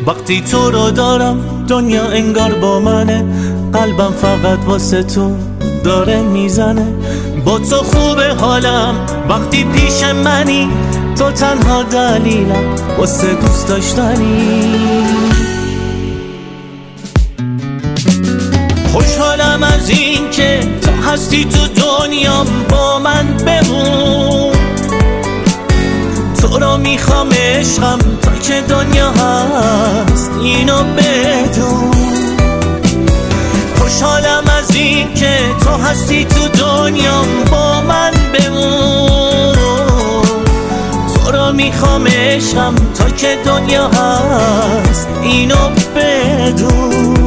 وقتی تو رو دارم دنیا انگار با منه، قلبم فقط واسه تو داره میزنه. با تو خوبه حالم وقتی پیش منی، تو تنها دلیلم واسه دوست داشتنی. خوشحالم از این که تو هستی تو دنیام، با من بمون. تو رو میخوام عشقم تا که دنیا هست، اینو بدون. خوشحالم از این که تو هستی تو دنیام، با من بمون. تو رو میخوام عشقم تا که دنیا هست، اینو بدون.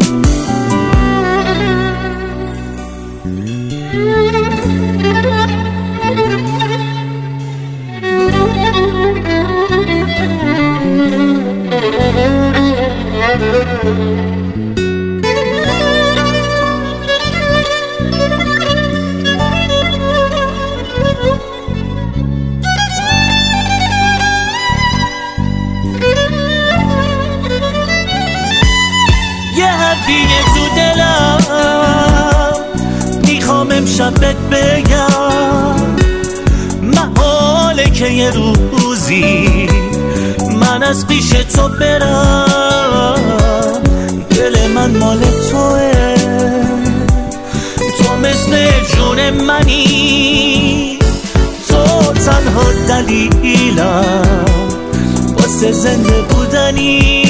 یه حرفیه تو دلم میخوام امشب بهت بگم، محاله که یه روزی من از پیش تو برم. دل من مال توه، تو مثل جون منی، تو تنها دلیلم واسه زنده بودنی.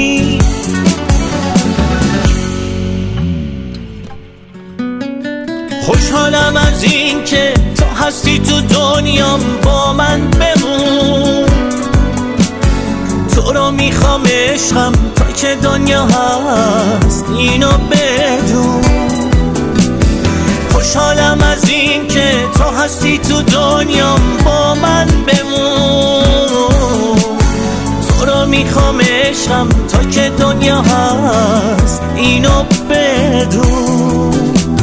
خوشحالم از این که تو هستی تو دنیام، با من بمون. تو رو میخوام عشقم تا که دنیا هست، اینو بدون. خوشحالم از این که تو هستی تو دنیام، با من بمون. تو رو میخوام عشقم تا که دنیا هست، اینو بدون.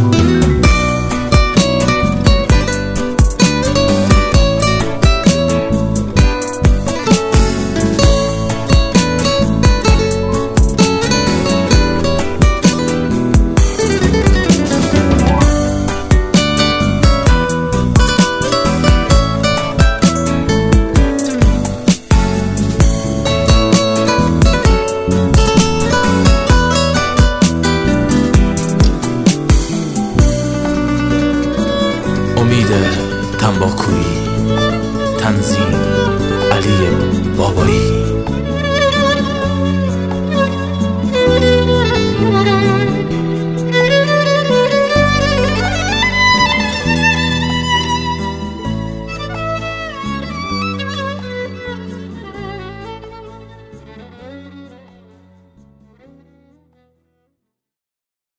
امید تنباکویی، تنظیم علی بابایی.